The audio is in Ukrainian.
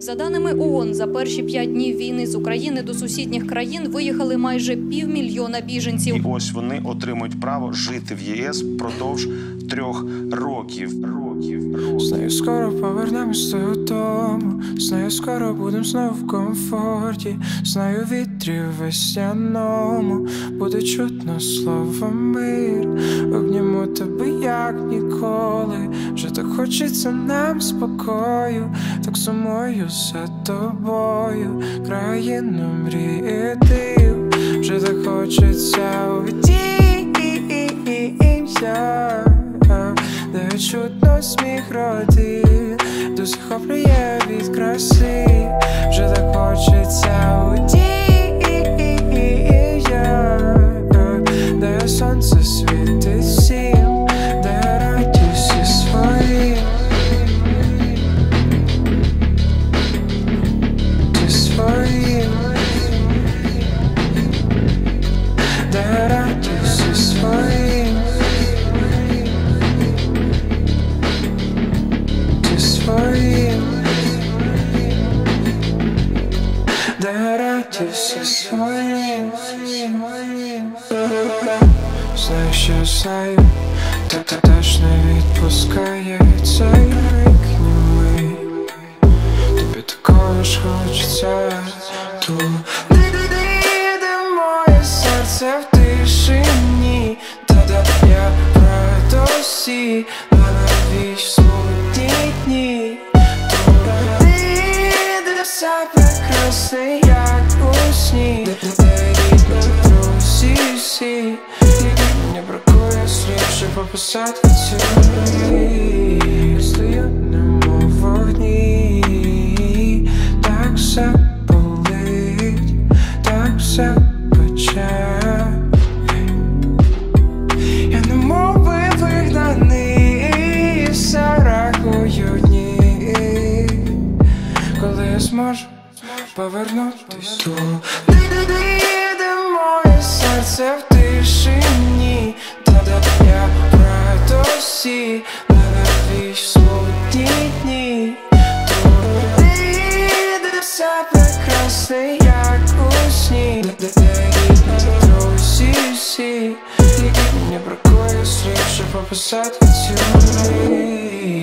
За даними ООН, за перші 5 днів війни з України до сусідніх країн виїхали майже 500 000 біженців. І ось вони отримують право жити в ЄС впродовж 3 років. Знаю, скоро повернемось додому. Знаю, скоро будем знову в комфорті. Знаю, вітрі весняному буде чутно слово мир. Обніму тебе як ніколи. Вже так хочеться нам спокою. Так сумую за тобою. Країну мрії див. Вже так хочеться увидіться, де чутно сміх родин, до захоплює від краси. Вже так хочеться удія, де сонце світить всім, де радість і свої, зі своїм, де радість і своїм, де радість і своїм. Знаю, що знаю, та теж не відпускає цей рік німий. Тобі такого ж хочеться тут. Де моє серце в тишині, та я в радості, на навіч смутні дні. Де все прекрасне, як у сні, де рідно друзі всі. Мені бракує слів, щоб описати цю мрію. Стою немов в вогні, так все болить, так все пече. Я немов би вигнаний, все рахую дні, коли я зможу повернутись тут. Де моє серце в тишині, та я в радості, на навіч смутні дні. Де все прекрасне, як у сні, де рідно друзі всі. Мені бракує слів, щоб описати цю мрію.